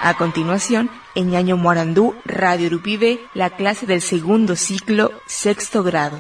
A continuación, en Ñaño Morandú, Radio Urupibe, la clase del segundo ciclo, sexto grado.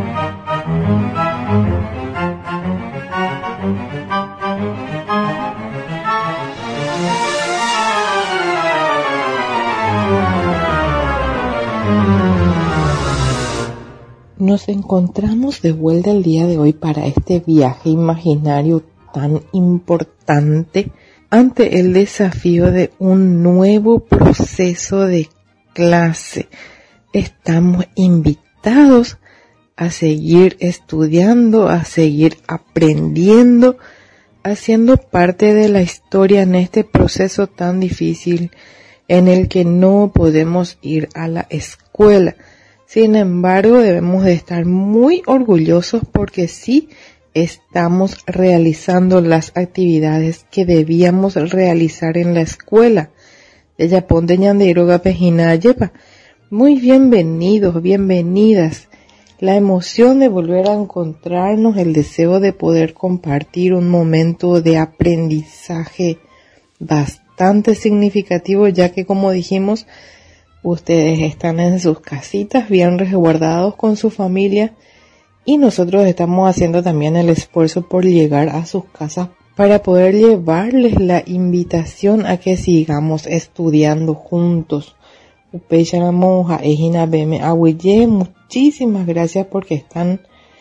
Nos encontramos de vuelta el día de hoy para este viaje imaginario tan importante ante el desafío de un nuevo proceso de clase. Estamos invitados a seguir estudiando, a seguir aprendiendo, haciendo parte de la historia en este proceso tan difícil en el que no podemos ir a la escuela. Sin embargo, debemos de estar muy orgullosos porque sí estamos realizando las actividades que debíamos realizar en la escuela. Muy bienvenidos, bienvenidas. La emoción de volver a encontrarnos, el deseo de poder compartir un momento de aprendizaje bastante significativo, ya que como dijimos, ustedes están en sus casitas bien resguardados con su familia y nosotros estamos haciendo también el esfuerzo por llegar a sus casas para poder llevarles la invitación a que sigamos estudiando juntos. Muchísimas gracias porque están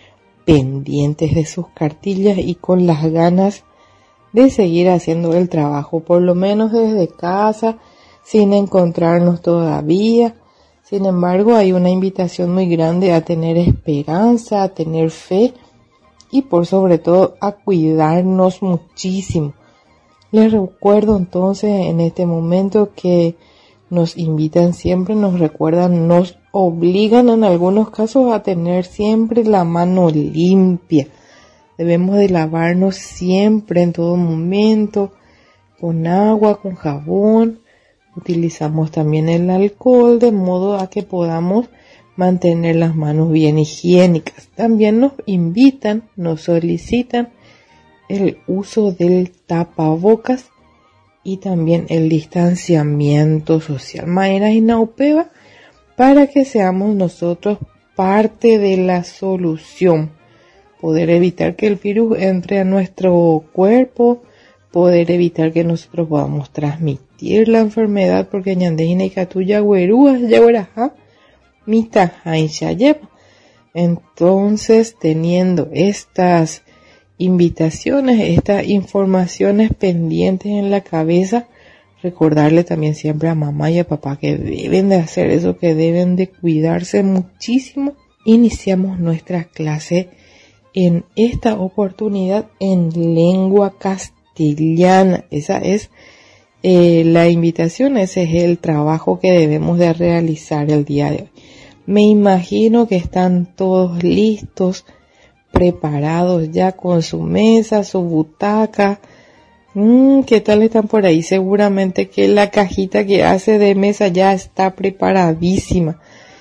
pendientes de sus cartillas y con las ganas de seguir haciendo el trabajo, por lo menos desde casa, sin encontrarnos todavía. Sin embargo, hay una invitación muy grande a tener esperanza, a tener fe y por sobre todo a cuidarnos muchísimo. Les recuerdo entonces en este momento que nos invitan siempre, nos recuerdan, nos obligan en algunos casos a tener siempre la mano limpia. Debemos de lavarnos siempre en todo momento con agua, con jabón. Utilizamos también el alcohol de modo a que podamos mantener las manos bien higiénicas. También nos invitan, nos solicitan el uso del tapabocas y también el distanciamiento social. Maera y Naupeva, para que seamos nosotros parte de la solución. Poder evitar que el virus entre a nuestro cuerpo, poder evitar que nosotros podamos transmitir la enfermedad, porque ñandejina y catuya güerúas yaguarajá mitajain shayeba. Entonces, teniendo estas invitaciones, estas informaciones pendientes en la cabeza, recordarle también siempre a mamá y a papá que deben de hacer eso, que deben de cuidarse muchísimo. Iniciamos nuestra clase en esta oportunidad en lengua castellana. Esa es la invitación, ese es el trabajo que debemos de realizar el día de hoy. Me imagino que están todos listos, preparados ya con su mesa, su butaca. ¿Qué tal están por ahí? Seguramente que la cajita que hace de mesa ya está preparadísima.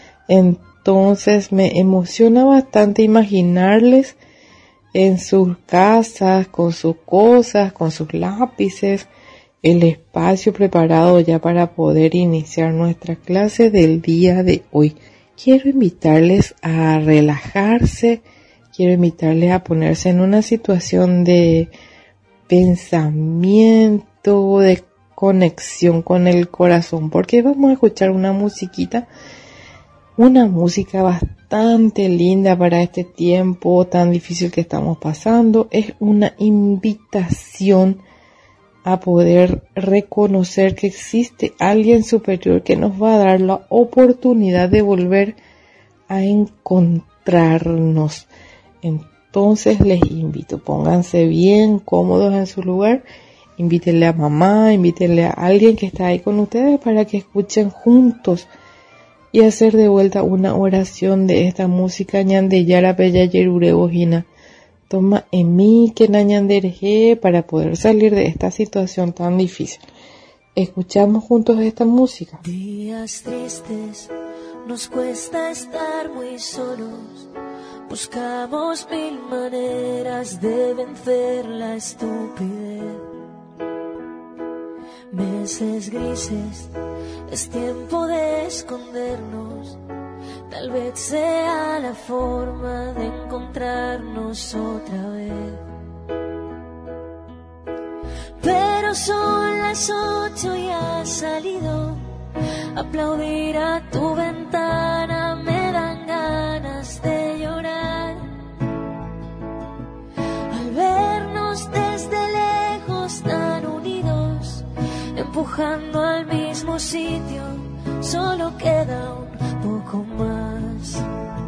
Entonces me emociona bastante imaginarles en sus casas, con sus cosas, con sus lápices, el espacio preparado ya para poder iniciar nuestra clase del día de hoy. Quiero invitarles a relajarse, quiero invitarles a ponerse en una situación de pensamiento, de conexión con el corazón, porque vamos a escuchar una musiquita, una música bastante linda para este tiempo tan difícil que estamos pasando. Es una invitación a poder reconocer que existe alguien superior que nos va a dar la oportunidad de volver a encontrarnos. Entonces les invito, pónganse bien cómodos en su lugar, invítenle a mamá, invítenle a alguien que está ahí con ustedes para que escuchen juntos y hacer de vuelta una oración de esta música ñande yara peya yerure ojina. Toma en mí que nañandereje para poder salir de esta situación tan difícil. Escuchamos juntos esta música. Días tristes, nos cuesta estar muy solos. Buscamos mil maneras de vencer la estupidez. Me entonces grises, es tiempo de escondernos. Tal vez sea la forma de encontrarnos otra vez. Pero son las 8 y has salido. Aplaudir a tu ventana me dan ganas de llorar. Al vernos desde lejos tan unidos, empujando al mismo sitio, solo queda un poco más.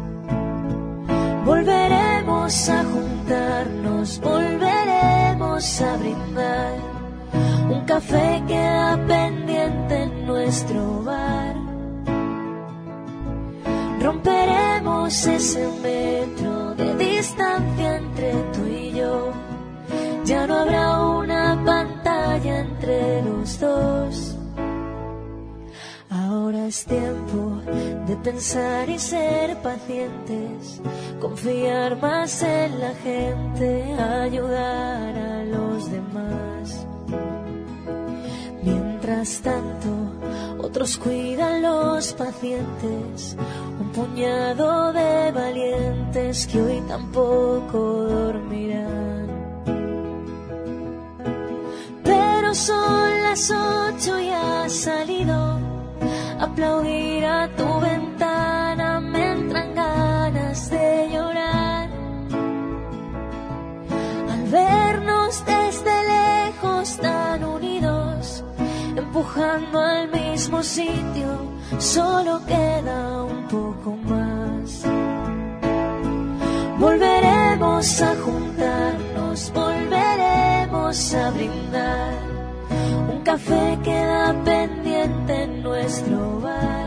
Volveremos a juntarnos, volveremos a brindar. Un café queda pendiente en nuestro bar. Romperemos ese metro de distancia entre tú y yo. Ya no habrá una pantalla entre los dos. Ahora es tiempo de pensar y ser pacientes, confiar más en la gente, ayudar a los demás. Mientras tanto, otros cuidan los pacientes, un puñado de valientes que hoy tampoco dormirán. Pero son las 8 y has salido. Aplaudir a tu ventana me entran ganas de llorar. Al vernos desde lejos tan unidos, empujando al mismo sitio, solo queda un poco más. Volveremos a juntarnos, volveremos a brindar. Un café queda pendiente en nuestro bar.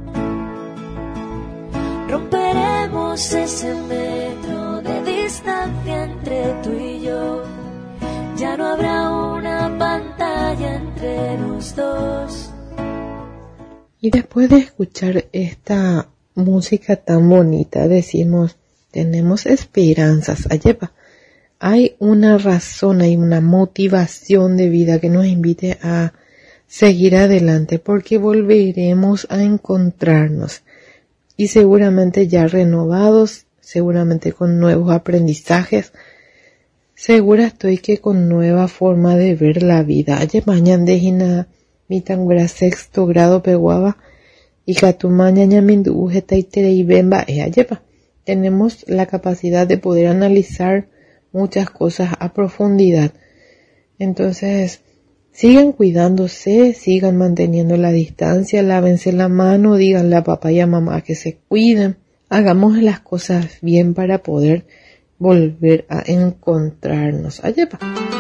Romperemos ese metro de distancia entre tú y yo. Ya no habrá una pantalla entre los dos. Y después de escuchar esta música tan bonita, decimos, tenemos esperanzas. Ayepa, hay una razón, hay una motivación de vida que nos invite a seguir adelante, porque volveremos a encontrarnos. Y seguramente ya renovados, seguramente con nuevos aprendizajes, segura estoy que con nueva forma de ver la vida. Mañana dejina mitangura 6º grado peguaba y catumaña ñamindu ujeta y bemba ayepa. Tenemos la capacidad de poder analizar muchas cosas a profundidad. Entonces, sigan cuidándose, sigan manteniendo la distancia, lávense la mano, díganle a papá y a mamá que se cuiden. Hagamos las cosas bien para poder volver a encontrarnos. Ayepa.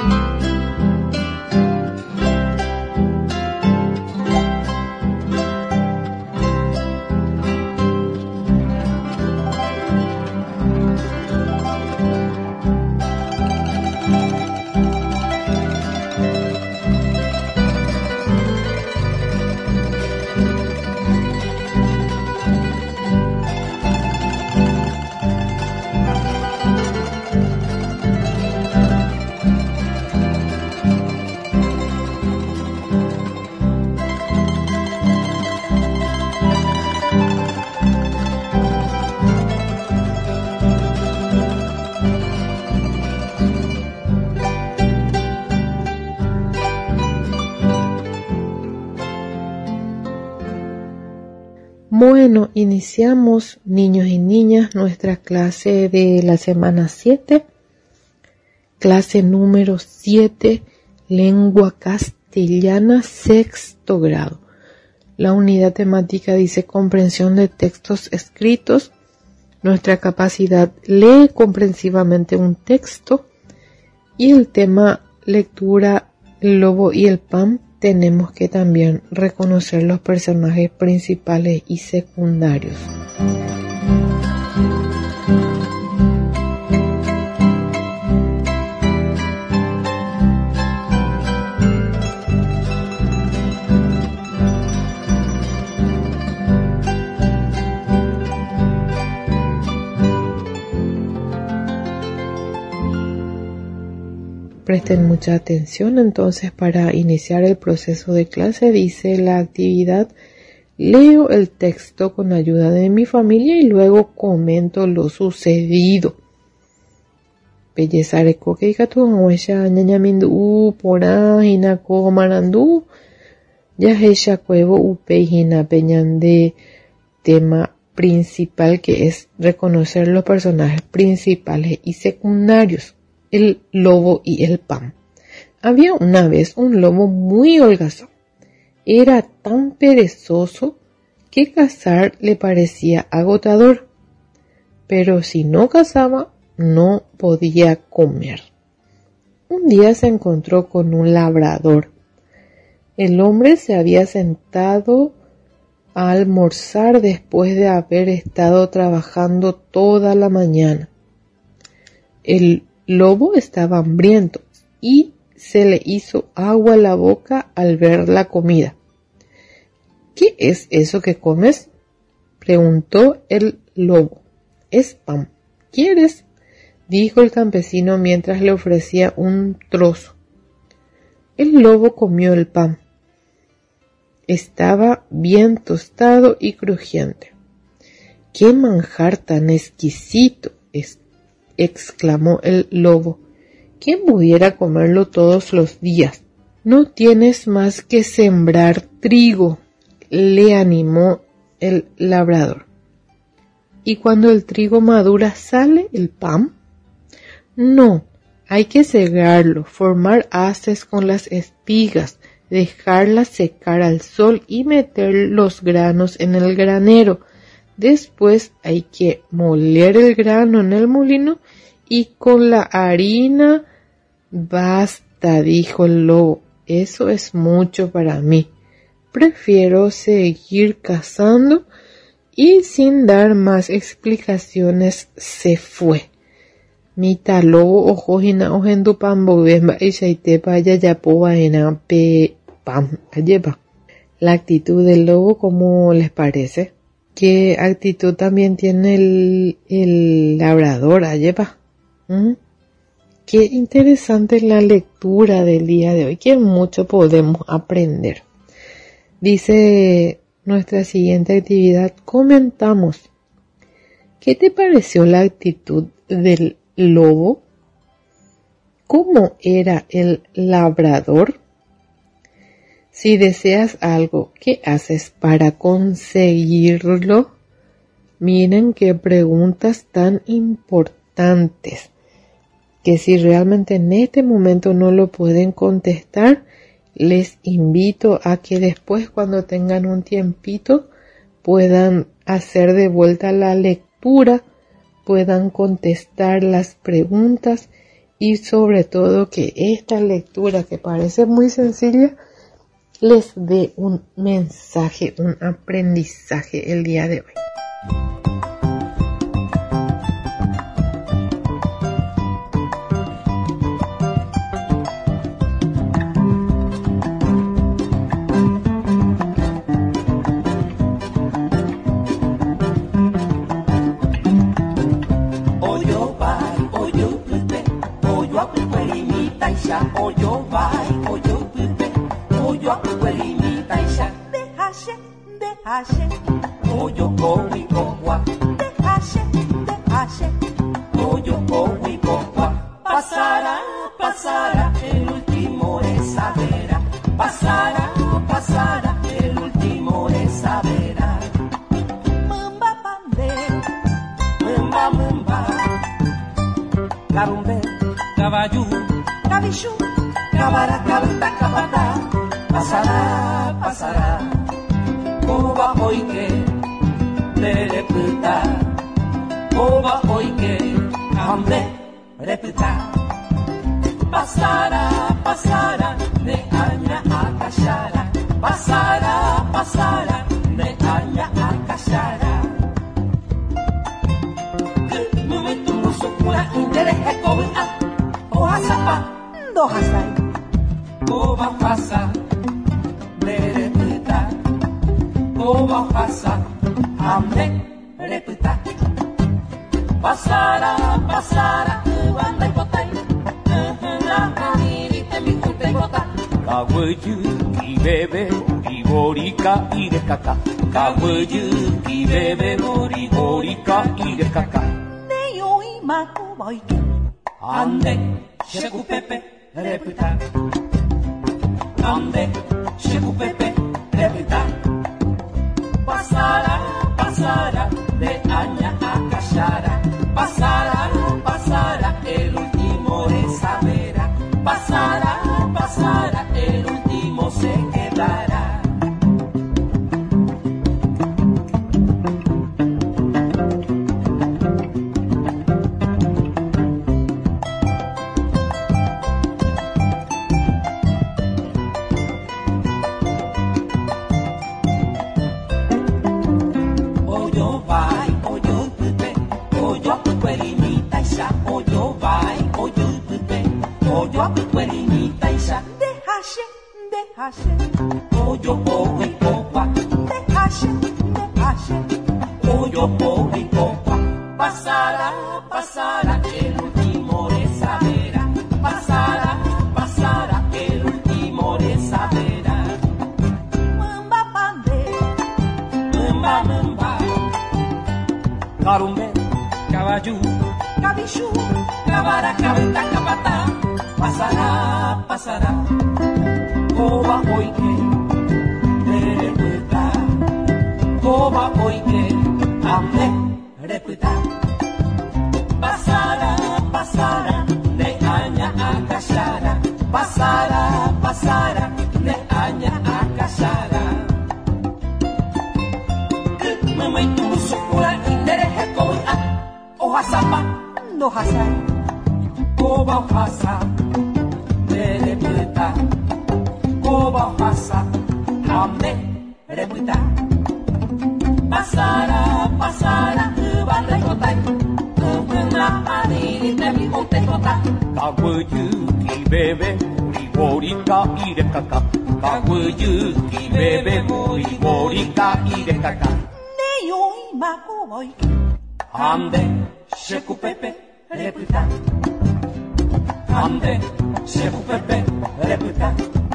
Bueno, iniciamos, niños y niñas, nuestra clase de la semana 7, clase número 7, lengua castellana, 6º grado. La unidad temática dice comprensión de textos escritos. Nuestra capacidad lee comprensivamente un texto. Y el tema lectura, el lobo y el pan. Tenemos que también reconocer los personajes principales y secundarios. Presten mucha atención entonces para iniciar el proceso de clase. Dice la actividad: leo el texto con ayuda de mi familia y luego comento lo sucedido. Bellezareko keikatu huesha ñañamindu pora hinako marandu yaheisha cuevo upeihina peñande. Tema principal, que es reconocer los personajes principales y secundarios, el lobo y el pan. Había una vez un lobo muy holgazán. Era tan perezoso que cazar le parecía agotador, pero si no cazaba no podía comer. Un día se encontró con un labrador. El hombre se había sentado a almorzar después de haber estado trabajando toda la mañana. El lobo estaba hambriento y se le hizo agua a la boca al ver la comida. ¿Qué es eso que comes?, preguntó el lobo. Es pan. ¿Quieres?, dijo el campesino mientras le ofrecía un trozo. El lobo comió el pan. Estaba bien tostado y crujiente. ¡Qué manjar tan exquisito!, exclamó el lobo. ¿Quién pudiera comerlo todos los días? No tienes más que sembrar trigo, le animó el labrador. ¿Y cuando el trigo madura sale el pan? No, hay que segarlo, formar haces con las espigas, dejarlas secar al sol y meter los granos en el granero. Después hay que moler el grano en el molino y con la harina. Basta, dijo el lobo, eso es mucho para mí. Prefiero seguir cazando. Y sin dar más explicaciones se fue. Mita lobo ojojina ojendu pambo bemba y shaitepa yayapoba ena pe pam ayepa. La actitud del lobo, ¿cómo les parece? ¿Qué actitud también tiene el labrador ayepa? Qué interesante la lectura del día de hoy, que mucho podemos aprender. Dice nuestra siguiente actividad: comentamos. ¿Qué te pareció la actitud del lobo? ¿Cómo era el labrador? Si deseas algo, ¿qué haces para conseguirlo? Miren qué preguntas tan importantes, que si realmente en este momento no lo pueden contestar, les invito a que después, cuando tengan un tiempito, puedan hacer de vuelta la lectura, puedan contestar las preguntas y sobre todo que esta lectura, que parece muy sencilla, les dé un mensaje, un aprendizaje el día de hoy. Pasará, el último esa verá. Pasará, el último esa verá. Mamba pandero, mamba, carumbe, caballú, cabichú, cabara, cabata, pasará, Cuba hoy que le reputa, Cuba hoy que hambre reputa. Pasará, de aña a cachara. Pasará, de aña a cachara. Momento no supura interés ecoba. Ohasapa, dohasai. Coba pasa, de reputa. Coba pasa, hambre reputa. Pasará, banda y botay. Kawuyuki bebe gori gori ka ire kaka. Kawuyuki bebe gori gori ka ire kaka. Ne yoi maku boike. Ande sheku pepe reputa. Ande sheku pepe reputa. Pasará, pasará de aña a cachara. Pasará, pasará el último de savera. Pasará, pasará el último se quedará. Oyo po y popa, oyo po y popa. Pasará, pasará el último de savera. Pasará, pasará el último de savera. Mamba pambe, Mamba, mamba. Carumbe, caballo, cabichu, cabara, cabeta, cabata. Pasará, pasará. Koba oike, reputa. Koba oike, ame, reputa. Pasará, pasará, de aña a cachara. Pasará, pasará, de aña a cachara. Mamãe tudo sucura, indereje koa. O hasapa, no hasai. koba hasa, reputa. Koba pasa, ame, reputa. Pasará, pasará, vale cotai. Una adiri te mi conte cota. Kawuyuki bebe, rigorika ire kaka. Kawuyuki bebe, rigorika ire kaka. Ne yoi maku boike. Ande, sheku pepe, reputa. Ande, sheku pepe, reputa.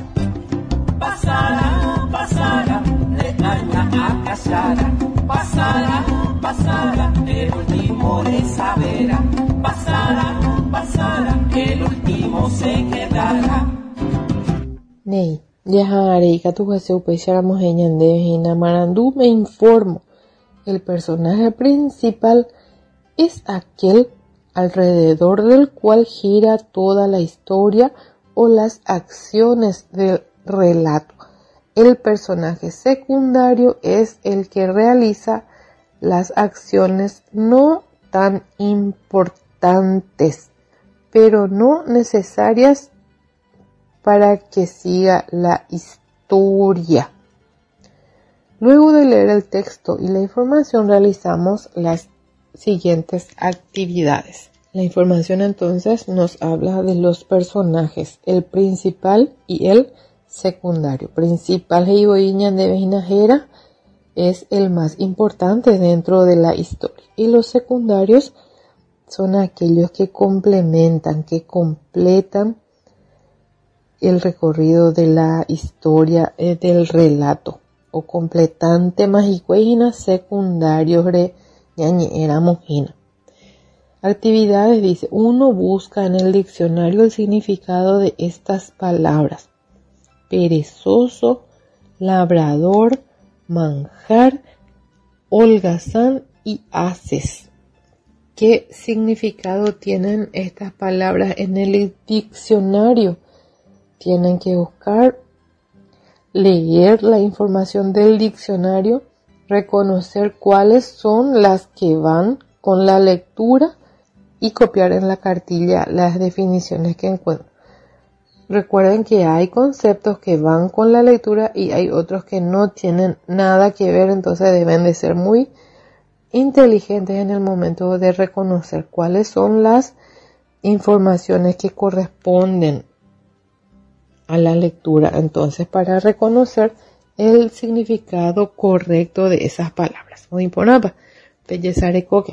Pasará, pasará, de aña a cachara. Pasará, pasará, el último de savera. Pasará, pasará, el último se quedará. Nei, yajarei tu Jesús pecháramos en de Marandú me informo. El personaje principal es aquel alrededor del cual gira toda la historia o las acciones del relato. El personaje secundario es el que realiza las acciones no tan importantes, pero no necesarias para que siga la historia. Luego de leer el texto y la información realizamos las siguientes actividades. La información entonces nos habla de los personajes, el principal y el secundario. Principal Heiboiña de Vejinajera es el más importante dentro de la historia y los secundarios son aquellos que complementan, que completan el recorrido de la historia del relato o completante magicuejina secundarios re ñañera mojina. Actividades dice, uno busca en el diccionario el significado de estas palabras: perezoso, labrador, manjar, holgazán y haces. ¿Qué significado tienen estas palabras en el diccionario? Tienen que buscar, leer la información del diccionario, reconocer cuáles son las que van con la lectura y copiar en la cartilla las definiciones que encuentran. Recuerden que hay conceptos que van con la lectura y hay otros que no tienen nada que ver, entonces deben de ser muy inteligentes en el momento de reconocer cuáles son las informaciones que corresponden a la lectura, entonces para reconocer el significado correcto de esas palabras. Muy importante, bellezare coque.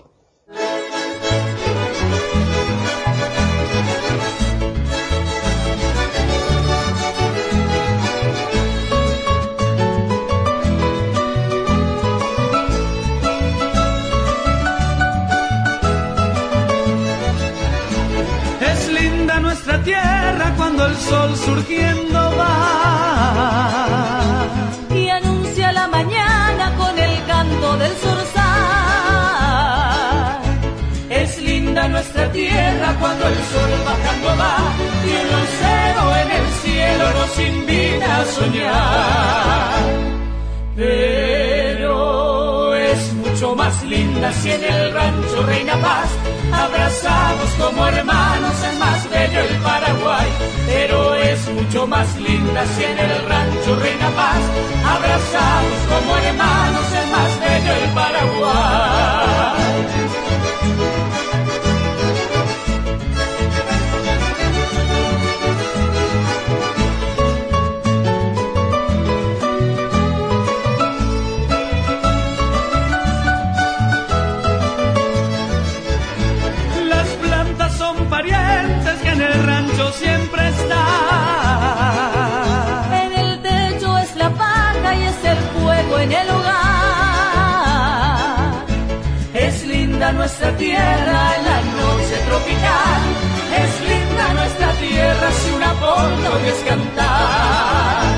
el sol surgiendo va y anuncia la mañana con el canto del zorzal. Es linda nuestra tierra cuando el sol bajando va y un lucero en el cielo nos invita a soñar. Pero es mucho más linda si en el rancho reina paz, abrazados como hermanos, es más bello el Paraguay. Pero es mucho más linda si en el rancho reina paz, abrazados como hermanos, es más bello el Paraguay. Siempre está. En el techo es la paja y es el fuego en el hogar. Es linda nuestra tierra en la noche tropical. Es linda nuestra tierra si una por no es cantar.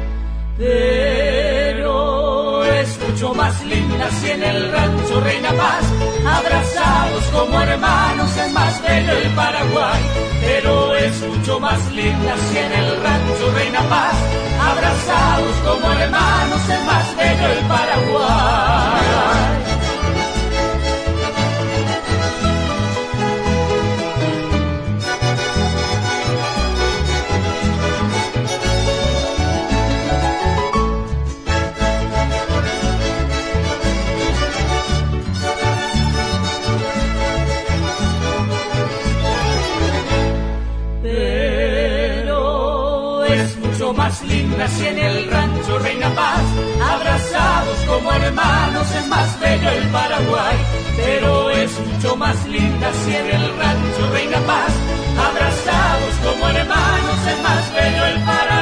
Pero es mucho más linda si en el rancho reina paz, abrazados como hermanos, es más bello el Paraguay. Pero es mucho más linda si en el rancho reina paz, abrazados como hermanos, es más bello el Paraguay. Más linda si en el rancho reina paz, abrazados como hermanos, es más bello el Paraguay. Pero es mucho más linda si en el rancho reina paz, abrazados como hermanos, es más bello el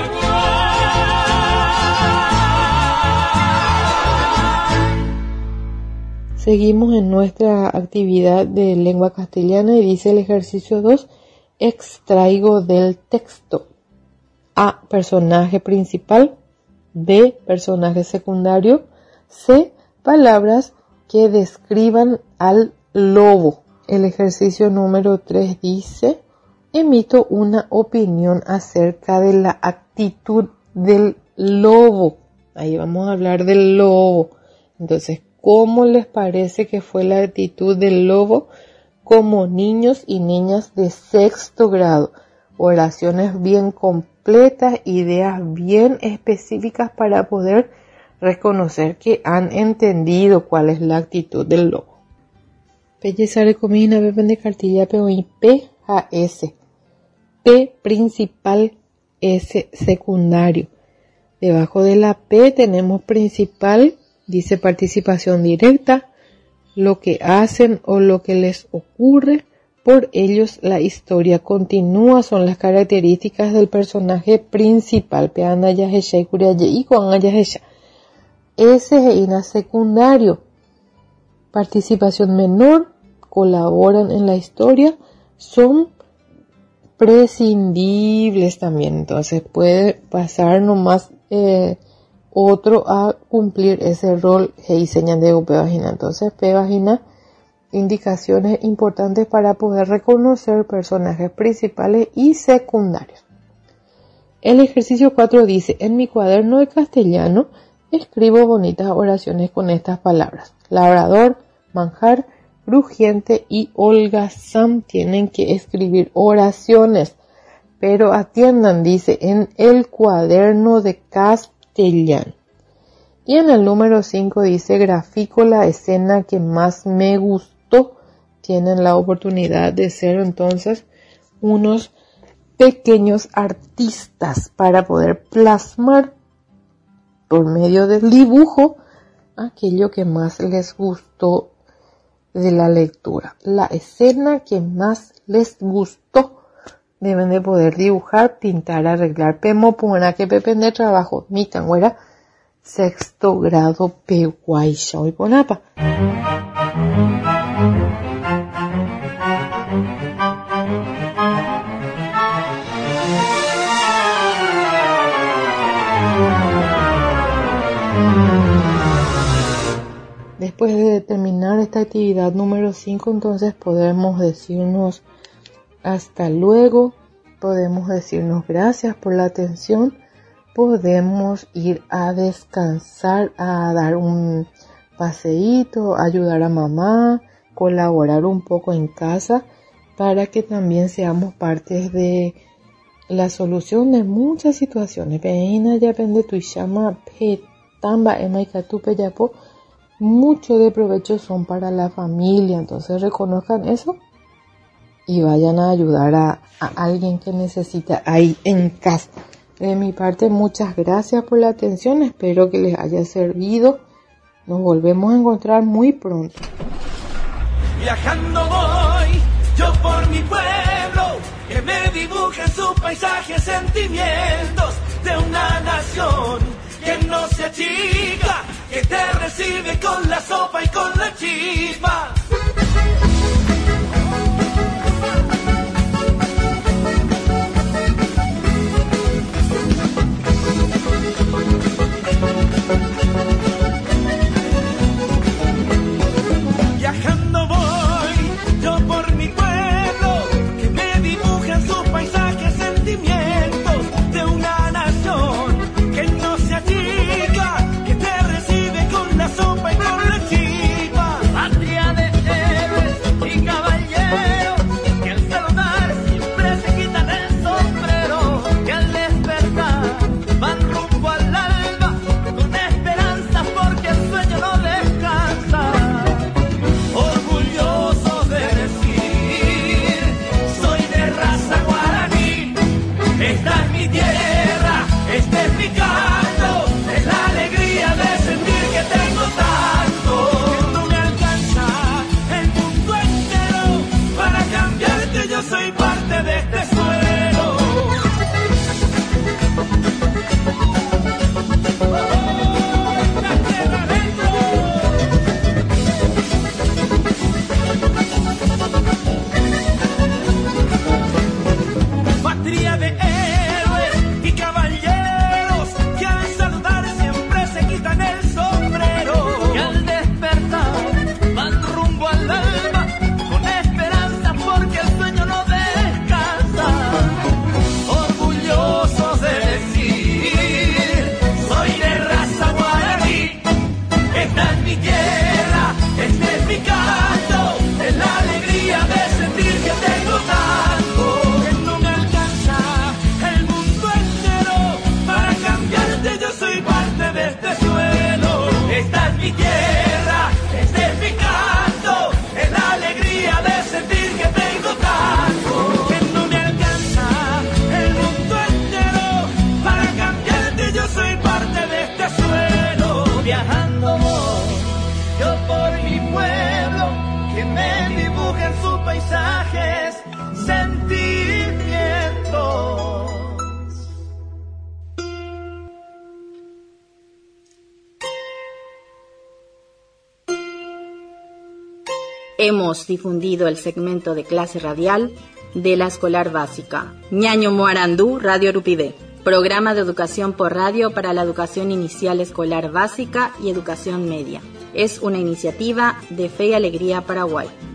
Paraguay. Seguimos en nuestra actividad de lengua castellana y dice el ejercicio 2, extraigo del texto. A, personaje principal. B, personaje secundario. C, palabras que describan al lobo. El ejercicio número 3 dice, emito una opinión acerca de la actitud del lobo. Ahí vamos a hablar del lobo. Entonces, ¿cómo les parece que fue la actitud del lobo como niños y niñas de 6º grado? Oraciones bien completas, ideas bien específicas para poder reconocer que han entendido cuál es la actitud del lobo. Pellizare comina beben de cartilla P a S. P principal, S secundario. Debajo de la P tenemos principal, dice participación directa, lo que hacen o lo que les ocurre. Por ellos la historia continúa, son las características del personaje principal. Ese es secundario. Participación menor, colaboran en la historia, son prescindibles también. Entonces puede pasar nomás otro a cumplir ese rol. Entonces P vagina, indicaciones importantes para poder reconocer personajes principales y secundarios. El ejercicio 4 dice, en mi cuaderno de castellano escribo bonitas oraciones con estas palabras. Labrador, manjar, crujiente y holgazán. Tienen que escribir oraciones, pero atiendan, dice, en el cuaderno de castellano. Y en el número 5 dice, grafico la escena que más me gustó. Tienen la oportunidad de ser entonces unos pequeños artistas para poder plasmar por medio del dibujo aquello que más les gustó de la lectura. La escena que más les gustó deben de poder dibujar, pintar, arreglar. Pemo puna que pepende trabajo. Mi tanguera 6º grado pehuaisha hoy ponapa. actividad número 5, entonces podemos decirnos hasta luego, podemos decirnos gracias por la atención, podemos ir a descansar, a dar un paseíto, ayudar a mamá, colaborar un poco en casa para que también seamos parte de la solución de muchas situaciones. Peina ya pende tu llama petamba emaikatupe yapo, mucho de provecho son para la familia, entonces reconozcan eso y vayan a ayudar a alguien que necesita ahí en casa. De mi parte, muchas gracias por la atención, espero que les haya servido. Nos volvemos a encontrar muy pronto. Viajando voy, yo por mi pueblo, que me dibujen su paisaje, sentimientos de una nación que no se achica, que te recibe con la sopa y con la chispa. Viajando voy, yo por mi pueblo, que me dibujan sus paisajes, sentimientos de una nación que no se achica, que te recibe con la sopa y con la chispa. Patria de héroes y caballeros, que al saludar siempre se quitan el sombrero, que al despertar van rumbo al alba con esperanza porque el sueño no descansa. Orgulloso de decir, soy de raza guaraní, esta es mi tierra, este es mi canto, es la alegría de sentir que tengo tanto, que no me alcanza el mundo entero para cambiarte, yo soy parte de este suelo. La tierra adentro. Patria de héroes y caballeros, que al saludar siempre se quitan el sombrero, que al despertar van rumbo al alba con esperanza porque el sueño no descansa. Orgullosos de decir, soy de raza guaraní, esta es mi tierra, este es mi canto, es la alegría de sentir que tengo tanto, que no me alcanza el mundo entero para cambiarte, yo soy parte de este suelo. Esta es mi tierra, este es mi canto, es la alegría de sentir que tengo tanto, que no me alcanza el mundo entero para cambiarte, yo soy parte de este suelo. Viajando voy, yo por mi pueblo, que me dibujen sus paisajes, sentimientos. Hemos difundido el segmento de clase radial de la escolar básica Ñaño Moarandú, Radio Urupide, programa de educación por radio para la educación inicial escolar básica y educación media. Es una iniciativa de Fe y Alegría Paraguay.